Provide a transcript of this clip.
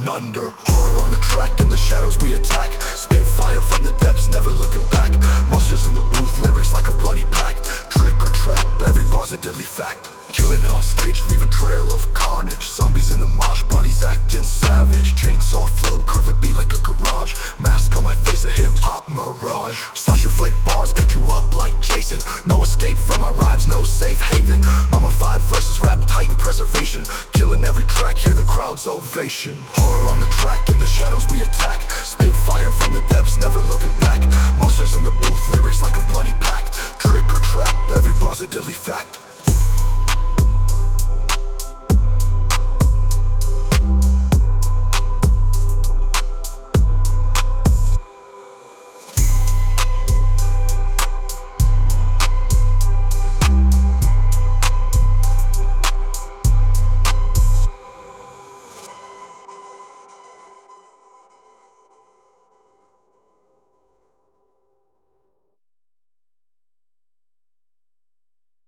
and under. Horror on the track, in the shadows we attack. Spit fire from the depths, never looking back. Monsters in the booth, lyrics like a bloody pact. Trick or trap, every bar's a deadly fact. Killing on stage, leave a trail of carnage. Zombies in the mosh, bodies acting savage. Chainsaw flow, curve a beat like a garage. Mask on my face, a hip-hop mirage. Slash your flick bars, pick you up like Jason. No escape from my rhymes, no safe haven. Mummified versus rap, titan preservation. Killing every track, hear the crowd's ovation. Horror on the track, in the shadows we attack.